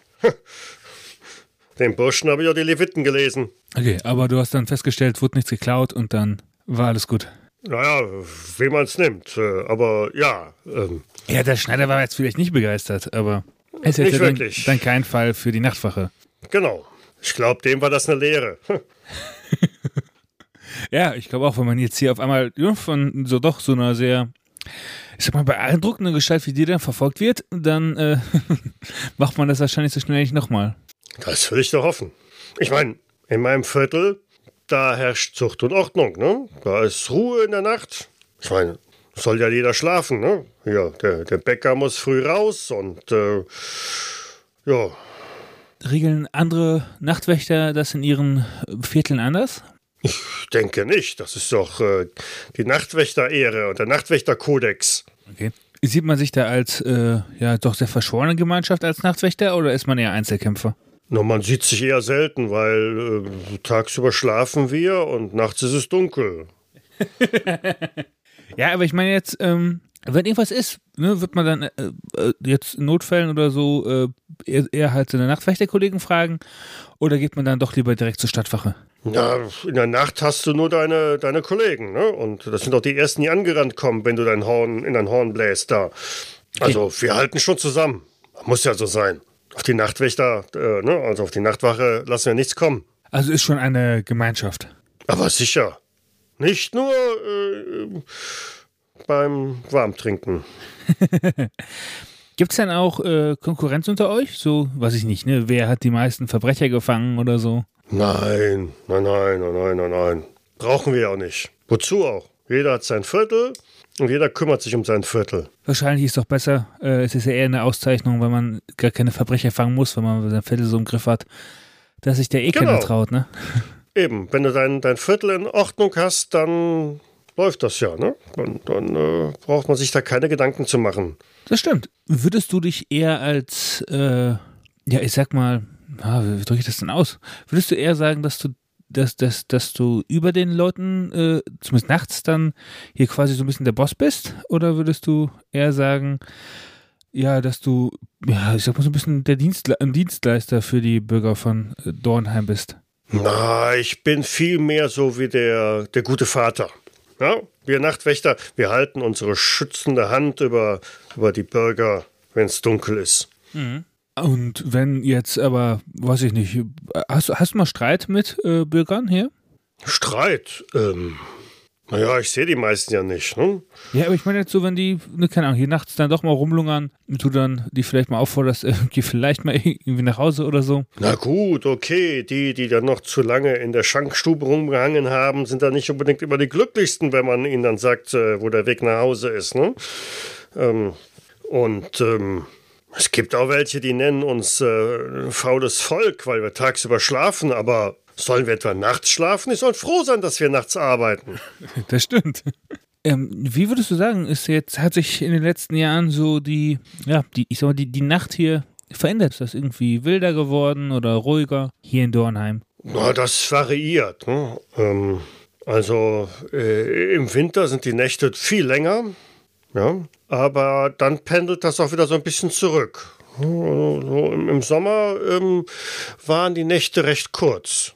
Den Burschen habe ich auch die Leviten gelesen. Okay, aber du hast dann festgestellt, wurde nichts geklaut und dann war alles gut. Naja, wie man es nimmt. Aber ja. Ähm, ja, der Schneider war jetzt vielleicht nicht begeistert, aber es ist nicht ja dann, wirklich. dann kein Fall für die Nachtwache. Genau. Ich glaube, dem war das eine Lehre. Ja, ich glaube auch, wenn man jetzt hier auf einmal ja, von so doch so einer sehr, ich sag mal, beeindruckenden Gestalt wie dir dann verfolgt wird, dann äh, macht man das wahrscheinlich so schnell nicht nochmal. Das will ich doch hoffen. Ich meine, in meinem Viertel, da herrscht Zucht und Ordnung, ne? Da ist Ruhe in der Nacht. Ich meine, soll ja jeder schlafen, ne? Ja, der, der Bäcker muss früh raus und äh, ja. Regeln andere Nachtwächter das in ihren Vierteln anders? Ich denke nicht. Das ist doch äh, die Nachtwächter-Ehre und der Nachtwächter-Kodex. Okay. Sieht man sich da als äh, ja doch sehr verschworene Gemeinschaft als Nachtwächter oder ist man eher Einzelkämpfer? No, man sieht sich eher selten, weil äh, tagsüber schlafen wir und nachts ist es dunkel. Ja, aber ich meine jetzt, ähm, wenn irgendwas ist, ne, wird man dann äh, äh, jetzt in Notfällen oder so äh, eher, eher halt seine Nachtwächterkollegen fragen oder geht man dann doch lieber direkt zur Stadtwache? Ja, in der Nacht hast du nur deine, deine Kollegen, ne? Und das sind auch die Ersten, die angerannt kommen, wenn du dein Horn in dein Horn bläst da. Also okay. Wir halten schon zusammen. Muss ja so sein. Auf die Nachtwächter, äh, ne? Also auf die Nachtwache lassen wir nichts kommen. Also ist schon eine Gemeinschaft. Aber sicher. Nicht nur äh, beim Warmtrinken. Gibt es denn auch äh, Konkurrenz unter euch? So, weiß ich nicht, ne? Wer hat die meisten Verbrecher gefangen oder so? Nein, nein, nein, nein, nein, nein. Brauchen wir ja auch nicht. Wozu auch? Jeder hat sein Viertel und jeder kümmert sich um sein Viertel. Wahrscheinlich ist es doch besser, äh, es ist ja eher eine Auszeichnung, wenn man gar keine Verbrecher fangen muss, wenn man sein Viertel so im Griff hat, dass sich der eh genau. keiner traut, ne? Eben, wenn du dein, dein Viertel in Ordnung hast, dann läuft das ja, ne? Dann, dann äh, braucht man sich da keine Gedanken zu machen. Das stimmt. Würdest du dich eher als, äh, ja, ich sag mal, ah, wie drücke ich das denn aus? Würdest du eher sagen, dass du, dass, dass, dass du über den Leuten, äh, zumindest nachts dann, hier quasi so ein bisschen der Boss bist? Oder würdest du eher sagen, ja, dass du, ja, ich sag mal so ein bisschen der Dienstle- ein Dienstleister für die Bürger von äh, Dornheim bist? Na, ich bin viel mehr so wie der, der gute Vater. Ja, wir Nachtwächter, wir halten unsere schützende Hand über, über die Bürger, wenn es dunkel ist. Mhm. Und wenn jetzt aber, weiß ich nicht, hast, hast du mal Streit mit äh, Bürgern hier? Streit? Ähm, naja, ich sehe die meisten ja nicht. Ne? Ja, aber ich meine jetzt so, wenn die, ne, keine Ahnung, hier nachts dann doch mal rumlungern und du dann die vielleicht mal aufforderst, äh, geh vielleicht mal irgendwie nach Hause oder so. Na gut, okay, die, die dann noch zu lange in der Schankstube rumgehangen haben, sind dann nicht unbedingt immer die glücklichsten, wenn man ihnen dann sagt, äh, wo der Weg nach Hause ist. Ne? Ähm, und ähm, es gibt auch welche, die nennen uns äh, faules Volk, weil wir tagsüber schlafen, aber sollen wir etwa nachts schlafen? Ich soll froh sein, dass wir nachts arbeiten. Das stimmt. Ähm, wie würdest du sagen, ist jetzt, hat sich in den letzten Jahren so die, ja, die, ich sag mal, die, die Nacht hier verändert? Ist das irgendwie wilder geworden oder ruhiger hier in Dornheim? Na, das variiert. Ne? Ähm, also äh, im Winter sind die Nächte viel länger, ja, aber dann pendelt das auch wieder so ein bisschen zurück. So im, im Sommer ähm, waren die Nächte recht kurz.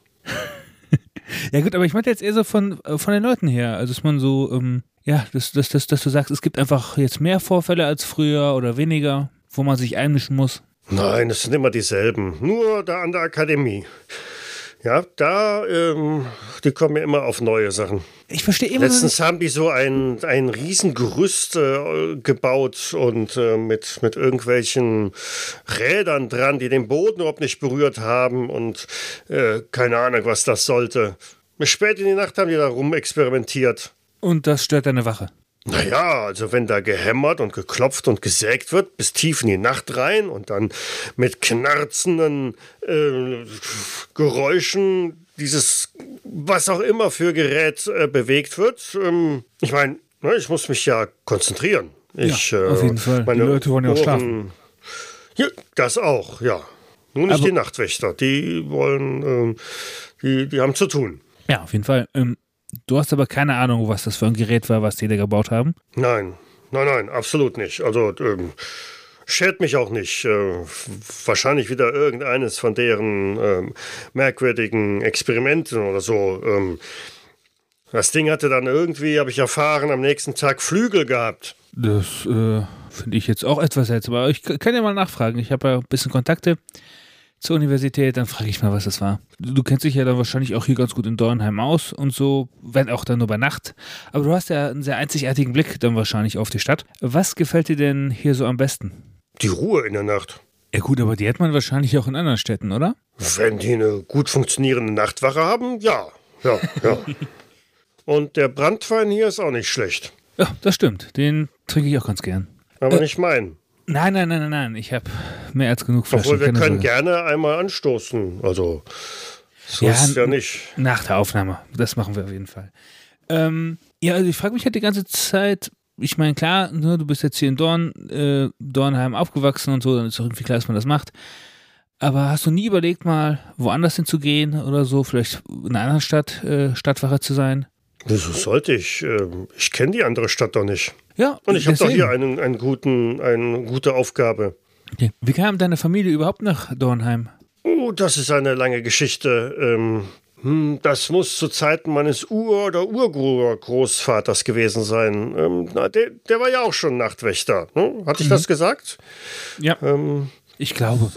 Ja gut, aber ich meinte jetzt eher so von, von den Leuten her. Also dass man so, ähm, ja, dass, dass, dass, dass du sagst, es gibt einfach jetzt mehr Vorfälle als früher oder weniger, wo man sich einmischen muss. Nein, es sind immer dieselben. Nur da an der Akademie. Ja, da, ähm, die kommen ja immer auf neue Sachen. Ich verstehe immer Letztens haben die so ein, ein Riesengerüst äh, gebaut und äh, mit, mit irgendwelchen Rädern dran, die den Boden überhaupt nicht berührt haben und äh, keine Ahnung, was das sollte. Spät in die Nacht haben die da rumexperimentiert. Und das stört deine Wache. Naja, also wenn da gehämmert und geklopft und gesägt wird, bis tief in die Nacht rein und dann mit knarzenden äh, Geräuschen dieses, was auch immer für Gerät äh, bewegt wird. Ähm, ich meine, ne, ich muss mich ja konzentrieren. Ich, ja, auf jeden äh, Fall. Meine die Leute wollen ja auch Ohren, schlafen. Ja, das auch, ja. Nur nicht Aber, die Nachtwächter. Die wollen, ähm, die, die haben zu tun. Ja, auf jeden Fall. Ähm, Du hast aber keine Ahnung, was das für ein Gerät war, was die da gebaut haben? Nein, nein, nein, absolut nicht. Also ähm, schert mich auch nicht. Äh, wahrscheinlich wieder irgendeines von deren ähm, merkwürdigen Experimenten oder so. Ähm, das Ding hatte dann irgendwie, habe ich erfahren, am nächsten Tag Flügel gehabt. Das äh, finde ich jetzt auch etwas seltsam. Aber ich kann ja mal nachfragen. Ich habe ja ein bisschen Kontakte zur Universität, dann frage ich mal, was das war. Du kennst dich ja dann wahrscheinlich auch hier ganz gut in Dornheim aus und so, wenn auch dann nur bei Nacht. Aber du hast ja einen sehr einzigartigen Blick dann wahrscheinlich auf die Stadt. Was gefällt dir denn hier so am besten? Die Ruhe in der Nacht. Ja gut, aber die hat man wahrscheinlich auch in anderen Städten, oder? Wenn die eine gut funktionierende Nachtwache haben, ja, ja, ja. Und der Branntwein hier ist auch nicht schlecht. Ja, das stimmt. Den trinke ich auch ganz gern. Aber äh, nicht meinen. Nein, nein, nein, nein, nein. Ich habe mehr als genug Flaschen. Obwohl, wir keine können Sorge. gerne einmal anstoßen. Also, so Ja, ist es ja nicht. Nach der Aufnahme. Das machen wir auf jeden Fall. Ähm, ja, also ich frage mich halt die ganze Zeit, ich meine, klar, ne, du bist jetzt hier in Dorn, äh, Dornheim aufgewachsen und so, dann ist doch irgendwie klar, dass man das macht. Aber hast du nie überlegt, mal woanders hinzugehen oder so, vielleicht in einer anderen Stadt äh, Stadtwache zu sein? Wieso sollte ich? Ähm, Ich kenne die andere Stadt doch nicht. Ja, Und ich habe doch deswegen. hier einen, einen guten, eine gute Aufgabe. Okay. Wie kam deine Familie überhaupt nach Dornheim? Oh, das ist eine lange Geschichte. Ähm, hm, das muss zu Zeiten meines Ur- oder Urgroßvaters gewesen sein. Ähm, na, der, der war ja auch schon Nachtwächter. Ne? Hatte ich Mhm. das gesagt? Ja, Ähm, ich glaube.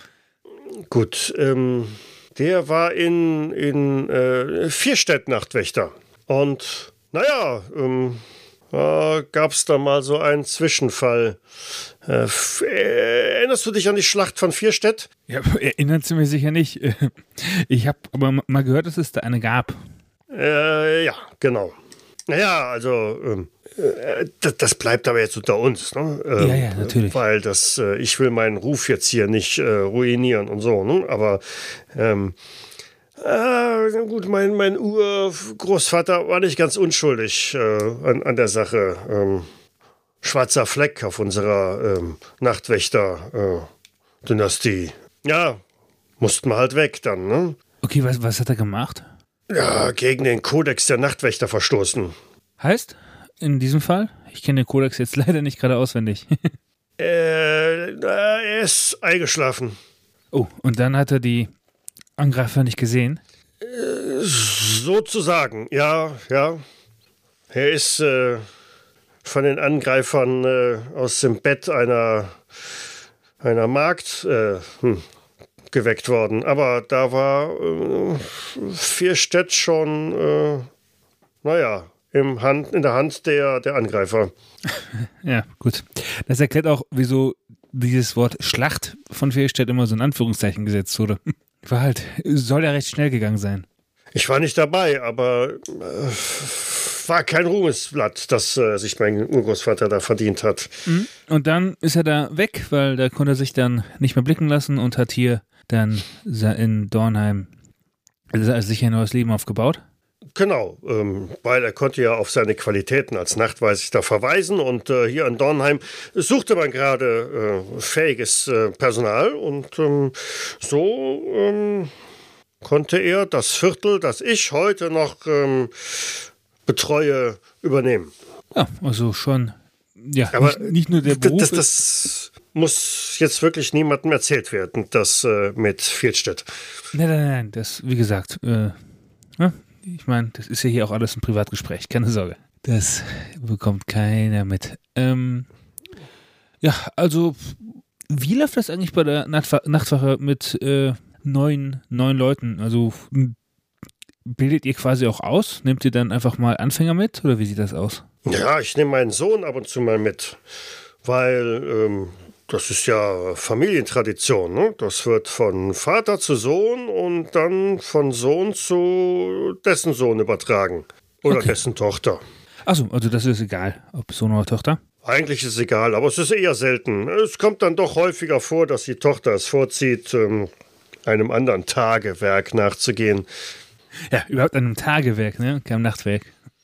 gut, ähm, der war in, in äh, Vierstedt Nachtwächter. Und naja, ähm, da gab es da mal so einen Zwischenfall. Äh, f- äh, erinnerst du dich an die Schlacht von Vierstedt? Ja, erinnert sie mir sicher nicht. Ich habe aber mal gehört, dass es da eine gab. Äh, ja, genau. Naja, also, ähm, äh, das, das bleibt aber jetzt unter uns, ne? Ähm, Ja, ja, natürlich. Weil das, äh, ich will meinen Ruf jetzt hier nicht äh, ruinieren und so, ne? Aber, ähm, Ah, gut, mein, mein Urgroßvater war nicht ganz unschuldig äh, an, an der Sache. Ähm, schwarzer Fleck auf unserer ähm, Nachtwächter-Dynastie. Äh, ja, mussten wir halt weg dann, ne? Okay, was, was hat er gemacht? Ja, gegen den Kodex der Nachtwächter verstoßen. Heißt, in diesem Fall? Ich kenne den Kodex jetzt leider nicht gerade auswendig. äh, er ist eingeschlafen. Oh, und dann hat er die Angreifer nicht gesehen? Äh, sozusagen, ja, ja. Er ist äh, von den Angreifern äh, aus dem Bett einer, einer Magd äh, hm, geweckt worden. Aber da war äh, Vierstedt schon, äh, naja, im Hand, in der Hand der, der Angreifer. Ja, gut. Das erklärt auch, wieso dieses Wort Schlacht von Vierstedt immer so in Anführungszeichen gesetzt wurde. War halt, soll ja recht schnell gegangen sein. Ich war nicht dabei, aber äh, war kein Ruhmesblatt, das äh, sich mein Urgroßvater da verdient hat. Und dann ist er da weg, weil da konnte er sich dann nicht mehr blicken lassen und hat hier dann in Dornheim also sich ein neues Leben aufgebaut. Genau, ähm, weil er konnte ja auf seine Qualitäten als Nachtwächter verweisen und äh, hier in Dornheim suchte man gerade äh, fähiges äh, Personal und ähm, so ähm, konnte er das Viertel, das ich heute noch ähm, betreue, übernehmen. Ja, also schon, ja, Aber nicht, nicht nur der Beruf. Das, das muss jetzt wirklich niemandem erzählt werden, das äh, mit Vierstedt. Nein, nein, nein, das, wie gesagt, äh, ja, ich meine, das ist ja hier auch alles ein Privatgespräch, keine Sorge. Das bekommt keiner mit. Ähm, ja, also, wie läuft das eigentlich bei der Nachtwa- Nachtwache mit äh, neun, neun Leuten? Also, bildet ihr quasi auch aus? Nehmt ihr dann einfach mal Anfänger mit oder wie sieht das aus? Ja, ich nehme meinen Sohn ab und zu mal mit, weil ähm, das ist ja Familientradition, ne? Das wird von Vater zu Sohn und dann von Sohn zu dessen Sohn übertragen. Oder Okay. dessen Tochter. Achso, also das ist egal, ob Sohn oder Tochter. Eigentlich ist es egal, aber es ist eher selten. Es kommt dann doch häufiger vor, dass die Tochter es vorzieht, ähm, einem anderen Tagewerk nachzugehen. Ja, überhaupt an einem Tagewerk, ne? Kein Nachtwerk.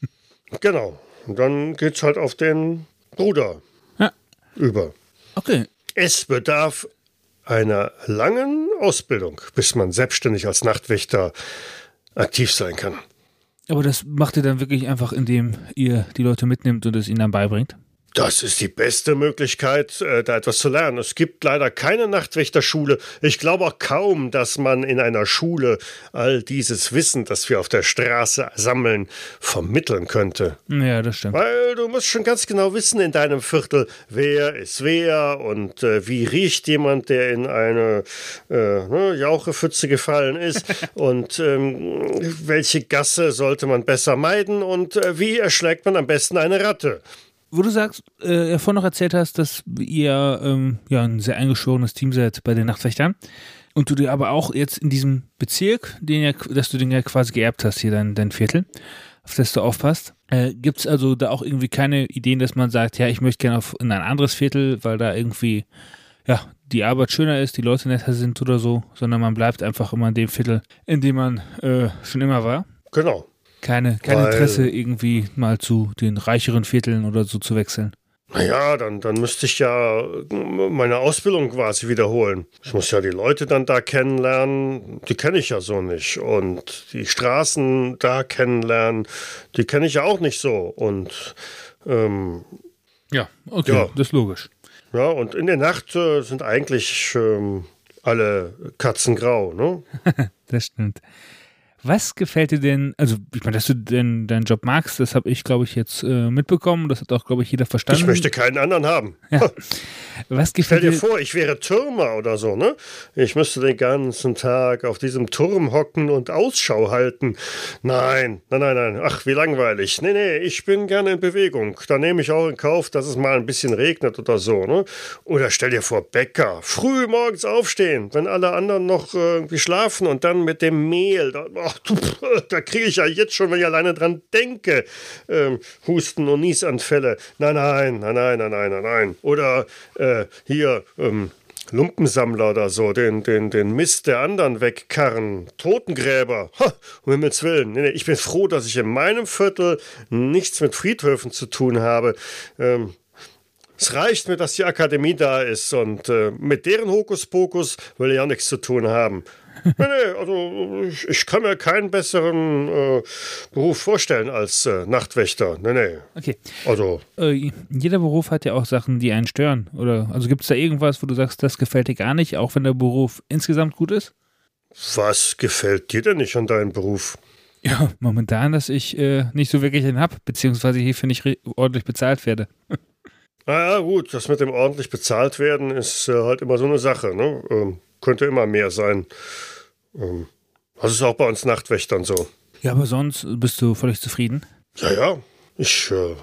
Genau. Und dann geht's halt auf den Bruder Ja. über. Okay. Es bedarf einer langen Ausbildung, bis man selbstständig als Nachtwächter aktiv sein kann. Aber das macht ihr dann wirklich einfach, indem ihr die Leute mitnimmt und es ihnen dann beibringt? Das ist die beste Möglichkeit, äh, da etwas zu lernen. Es gibt leider keine Nachtwächterschule. Ich glaube auch kaum, dass man in einer Schule all dieses Wissen, das wir auf der Straße sammeln, vermitteln könnte. Ja, das stimmt. Weil du musst schon ganz genau wissen in deinem Viertel, wer ist wer und äh, wie riecht jemand, der in eine äh, ne, Jauchepfütze gefallen ist und ähm, welche Gasse sollte man besser meiden und äh, wie erschlägt man am besten eine Ratte. Wo du sagst, äh, ja, vorhin noch erzählt hast, dass ihr ähm, ja ein sehr eingeschworenes Team seid bei den Nachtwächtern und du dir aber auch jetzt in diesem Bezirk, den ja, dass du den ja quasi geerbt hast, hier dein, dein Viertel, auf das du aufpasst, äh, gibt es also da auch irgendwie keine Ideen, dass man sagt, ja, ich möchte gerne auf, in ein anderes Viertel, weil da irgendwie ja die Arbeit schöner ist, die Leute netter sind oder so, sondern man bleibt einfach immer in dem Viertel, in dem man äh, schon immer war? Genau. Keine, kein Weil- Interesse, irgendwie mal zu den reicheren Vierteln oder so zu wechseln. Naja, dann, dann müsste ich ja meine Ausbildung quasi wiederholen. Ich muss ja die Leute dann da kennenlernen, die kenne ich ja so nicht. Und die Straßen da kennenlernen, die kenne ich ja auch nicht so. Und ähm, Ja, okay, Ja. das ist logisch. ja, und in der Nacht äh, sind eigentlich ähm, alle Katzen grau, ne? Das stimmt. Was gefällt dir denn, also ich meine, dass du den, deinen Job magst, das habe ich, glaube ich, jetzt äh, mitbekommen. Das hat auch, glaube ich, jeder verstanden. Ich möchte keinen anderen haben. Ja. Was Stell gefällt dir dir? vor, ich wäre Türmer oder so, ne? Ich müsste den ganzen Tag auf diesem Turm hocken und Ausschau halten. Nein, nein, nein, nein. Ach, wie langweilig. Nee, nee, ich bin gerne in Bewegung. Da nehme ich auch in Kauf, dass es mal ein bisschen regnet oder so, ne? Oder stell dir vor, Bäcker. Früh morgens aufstehen, wenn alle anderen noch äh, irgendwie schlafen und dann mit dem Mehl. Da, ach, da kriege ich ja jetzt schon, wenn ich alleine dran denke, ähm, Husten- und Niesanfälle. Nein, nein, nein, nein, nein, nein, nein, nein. Oder äh, hier, ähm, Lumpensammler oder so, den, den, den Mist der anderen wegkarren, Totengräber, ha, um Himmels Willen. Nee, nee, ich bin froh, dass ich in meinem Viertel nichts mit Friedhöfen zu tun habe. Ähm, es reicht mir, dass die Akademie da ist und äh, mit deren Hokuspokus will ich auch nichts zu tun haben. Nee, nee, also ich, ich kann mir keinen besseren äh, Beruf vorstellen als äh, Nachtwächter. Nee, nee. Okay. Also. Äh, jeder Beruf hat ja auch Sachen, die einen stören. Oder also gibt es da irgendwas, wo du sagst, das gefällt dir gar nicht, auch wenn der Beruf insgesamt gut ist? Was gefällt dir denn nicht an deinem Beruf? Ja, momentan, dass ich äh, nicht so wirklich einen habe, beziehungsweise hierfür nicht re- ordentlich bezahlt werde. Na ja, gut, das mit dem ordentlich bezahlt werden ist äh, halt immer so eine Sache, ne? Ähm, könnte immer mehr sein. Ähm, das ist auch bei uns Nachtwächtern so. Ja, aber sonst bist du völlig zufrieden? Ja, ja, ich äh,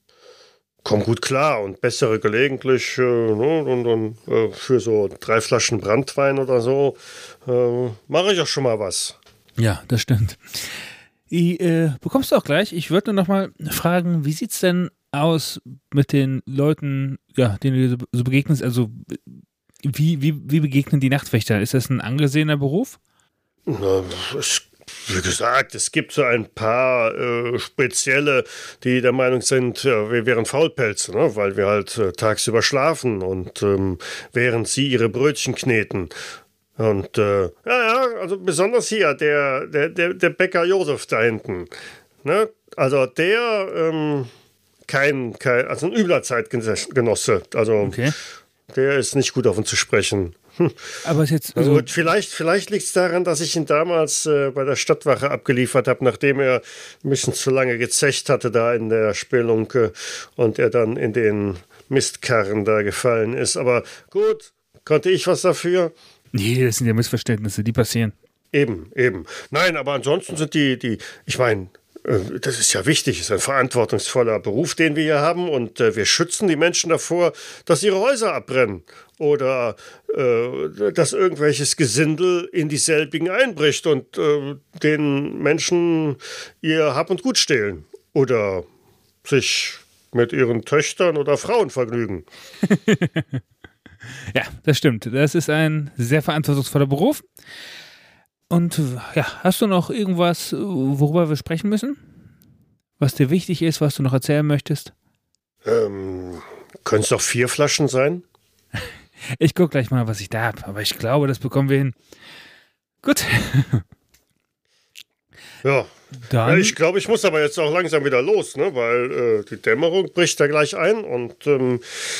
komme gut klar und bessere gelegentlich äh, ne, und, und, äh, für so drei Flaschen Branntwein oder so äh, mache ich auch schon mal was. Ja, das stimmt. Ich, äh, bekommst du auch gleich. Ich würde nur noch mal fragen, wie sieht's denn aus mit den Leuten, ja, denen du so, so begegnest? Also wie, wie, wie begegnen die Nachtwächter? Ist das ein angesehener Beruf? Na, es, wie gesagt, es gibt so ein paar äh, Spezielle, die der Meinung sind, ja, wir wären Faulpelze, ne? Weil wir halt äh, tagsüber schlafen und ähm, während sie ihre Brötchen kneten. Und äh, ja, ja, also besonders hier, der, der, der, der Bäcker Josef da hinten. Ne? Also der, ähm, kein, kein, also ein übler Zeitgenosse. Also Okay. der ist nicht gut auf uns zu sprechen. Hm. Aber ist jetzt Also also, vielleicht vielleicht liegt es daran, dass ich ihn damals äh, bei der Stadtwache abgeliefert habe, nachdem er ein bisschen zu lange gezecht hatte da in der Spelunke und er dann in den Mistkarren da gefallen ist. Aber gut, konnte ich was dafür? nee, das sind ja Missverständnisse, die passieren. Eben, eben. Nein, aber ansonsten sind die, die, ich meine, äh, das ist ja wichtig, es ist ein verantwortungsvoller Beruf, den wir hier haben und äh, wir schützen die Menschen davor, dass ihre Häuser abbrennen oder äh, dass irgendwelches Gesindel in dieselbigen einbricht und äh, den Menschen ihr Hab und Gut stehlen oder sich mit ihren Töchtern oder Frauen vergnügen. Ja, das stimmt. Das ist ein sehr verantwortungsvoller Beruf. Und ja, hast du noch irgendwas, worüber wir sprechen müssen? Was dir wichtig ist, was du noch erzählen möchtest? Ähm, können es doch vier Flaschen sein? Ich gucke gleich mal, was ich da habe. Aber ich glaube, das bekommen wir hin. Gut. Ja. Dann, Ja, ich glaube, ich muss aber jetzt auch langsam wieder los, ne? Weil äh, die Dämmerung bricht da gleich ein und ähm,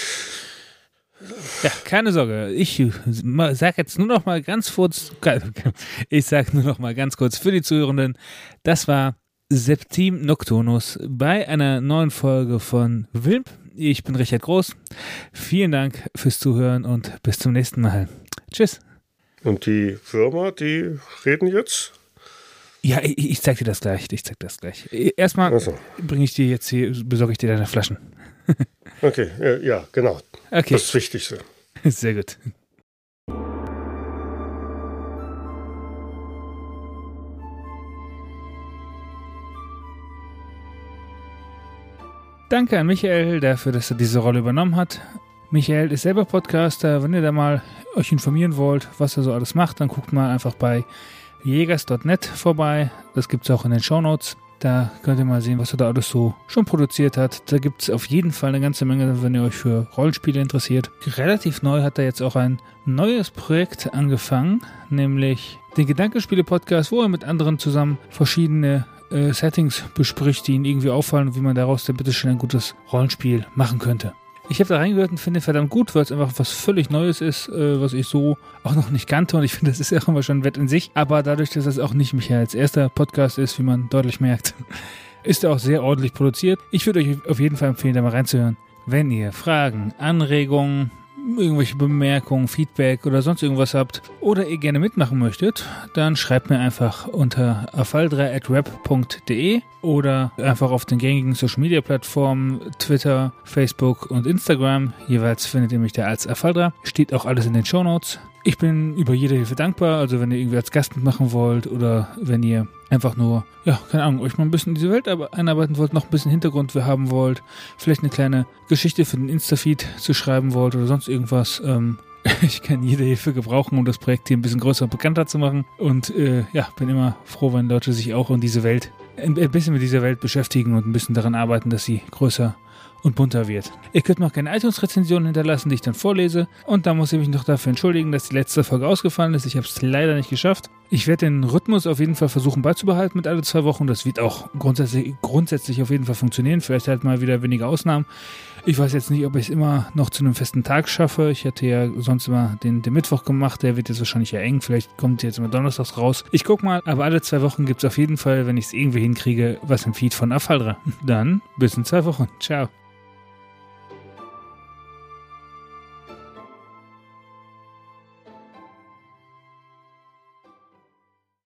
ja, keine Sorge. Ich sage jetzt nur noch mal ganz kurz, ich sage nur noch mal ganz kurz für die Zuhörenden, das war Septim Nocturnus bei einer neuen Folge von Wilp. Ich bin Richard Groß. Vielen Dank fürs Zuhören und bis zum nächsten Mal. Tschüss. Und die Firma, die reden jetzt? Ja, ich, ich zeig dir das gleich. Ich zeig das gleich. Erstmal Also. bringe ich dir jetzt hier, besorge ich dir deine Flaschen. Okay, ja, ja, genau. Okay. Das ist das Wichtigste. Sehr gut. Danke an Michael dafür, dass er diese Rolle übernommen hat. Michael ist selber Podcaster. Wenn ihr da mal euch informieren wollt, was er so alles macht, dann guckt mal einfach bei jägers punkt net vorbei. Das gibt es auch in den Shownotes. Da könnt ihr mal sehen, was er da alles so schon produziert hat. Da gibt es auf jeden Fall eine ganze Menge, wenn ihr euch für Rollenspiele interessiert. Relativ neu hat er jetzt auch ein neues Projekt angefangen, nämlich den Gedankenspiele-Podcast, wo er mit anderen zusammen verschiedene äh, Settings bespricht, die ihn irgendwie auffallen und wie man daraus dann bitte schön ein gutes Rollenspiel machen könnte. Ich habe da reingehört und finde verdammt gut, weil es einfach was völlig Neues ist, äh, was ich so auch noch nicht kannte. Und ich finde, das ist ja auch immer schon ein Wett in sich. Aber dadurch, dass das auch nicht Michaels erster Podcast ist, wie man deutlich merkt, ist er auch sehr ordentlich produziert. Ich würde euch auf jeden Fall empfehlen, da mal reinzuhören. Wenn ihr Fragen, Anregungen, irgendwelche Bemerkungen, Feedback oder sonst irgendwas habt oder ihr gerne mitmachen möchtet, dann schreibt mir einfach unter afaldra at web punkt de oder einfach auf den gängigen Social Media Plattformen Twitter, Facebook und Instagram. Jeweils findet ihr mich da als Afaldra. Steht auch alles in den Shownotes. Ich bin über jede Hilfe dankbar, also wenn ihr irgendwie als Gast mitmachen wollt oder wenn ihr einfach nur, ja, keine Ahnung, euch mal ein bisschen in diese Welt einarbeiten wollt, noch ein bisschen Hintergrund haben wollt, vielleicht eine kleine Geschichte für den Insta-Feed zu schreiben wollt oder sonst irgendwas, ähm, Ich kann jede Hilfe gebrauchen, um das Projekt hier ein bisschen größer und bekannter zu machen. Und äh, ja, bin immer froh, wenn Leute sich auch in diese Welt, ein bisschen mit dieser Welt beschäftigen und ein bisschen daran arbeiten, dass sie größer und bunter wird. Ihr könnt mir auch gerne iTunes-Rezensionen hinterlassen, die ich dann vorlese. Und da muss ich mich noch dafür entschuldigen, dass die letzte Folge ausgefallen ist. Ich habe es leider nicht geschafft. Ich werde den Rhythmus auf jeden Fall versuchen beizubehalten mit alle zwei Wochen. Das wird auch grundsätzlich, grundsätzlich auf jeden Fall funktionieren. Vielleicht halt mal wieder weniger Ausnahmen. Ich weiß jetzt nicht, ob ich es immer noch zu einem festen Tag schaffe. Ich hatte ja sonst immer den, den Mittwoch gemacht. Der wird jetzt wahrscheinlich ja eng. Vielleicht kommt jetzt immer donnerstags raus. Ich guck mal. Aber alle zwei Wochen gibt es auf jeden Fall, wenn ich es irgendwie hinkriege, was im Feed von Afaldra. Dann bis in zwei Wochen. Ciao.